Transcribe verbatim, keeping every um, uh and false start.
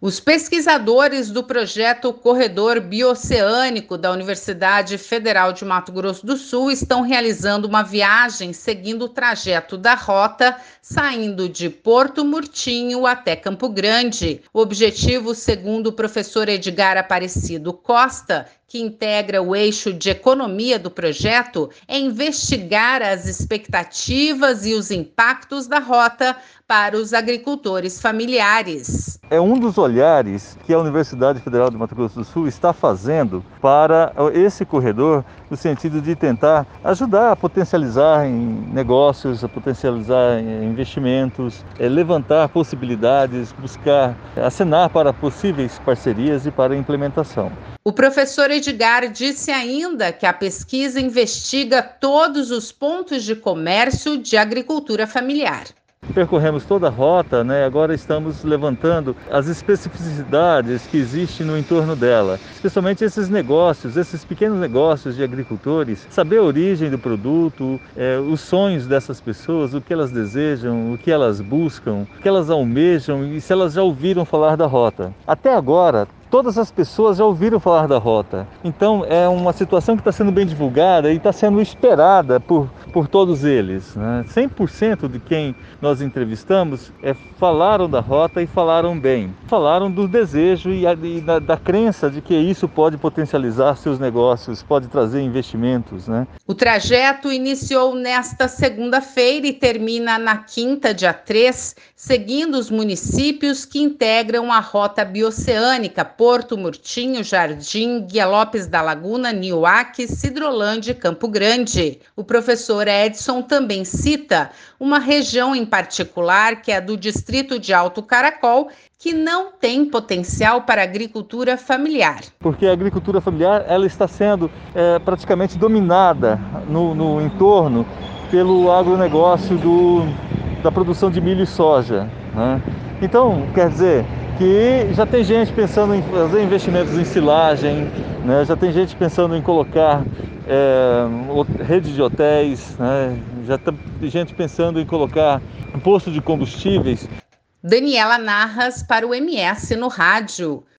Os pesquisadores do projeto Corredor Bioceânico da Universidade Federal de Mato Grosso do Sul estão realizando uma viagem seguindo o trajeto da rota, saindo de Porto Murtinho até Campo Grande. O objetivo, segundo o professor Edgar Aparecido Costa, que integra o eixo de economia do projeto, é investigar as expectativas e os impactos da rota para os agricultores familiares. É um dos olhares que a Universidade Federal de Mato Grosso do Sul está fazendo para esse corredor, no sentido de tentar ajudar a potencializar em negócios, a potencializar em investimentos, é, levantar possibilidades, buscar acenar para possíveis parcerias e para implementação. O professor Edgar disse ainda que a pesquisa investiga todos os pontos de comércio de agricultura familiar. Percorremos toda a rota, né? Agora estamos levantando as especificidades que existem no entorno dela, especialmente esses negócios, esses pequenos negócios de agricultores, saber a origem do produto, é, os sonhos dessas pessoas, o que elas desejam, o que elas buscam, o que elas almejam e se elas já ouviram falar da rota. Até agora, todas as pessoas já ouviram falar da rota. Então é uma situação que está sendo bem divulgada e está sendo esperada por, por todos eles, né? cem por cento de quem nós entrevistamos é, falaram da rota e falaram bem. Falaram do desejo e, a, e da, da crença de que isso pode potencializar seus negócios, pode trazer investimentos, né? O trajeto iniciou nesta segunda-feira e termina na quinta, dia três, seguindo os municípios que integram a Rota Bioceânica, Porto Murtinho, Jardim, Guia Lopes da Laguna, Nioaque, Cidrolândia e Campo Grande. O professor Edson também cita uma região em particular, que é a do distrito de Alto Caracol, que não tem potencial para a agricultura familiar. Porque a agricultura familiar ela está sendo é, praticamente dominada no, no entorno pelo agronegócio do, da produção de milho e soja, né? Então, quer dizer que já tem gente pensando em fazer investimentos em silagem, né? Já tem gente pensando em colocar é, rede de hotéis, né? Já tem gente pensando em colocar um posto de combustíveis. Daniela Narras para o M S no Rádio.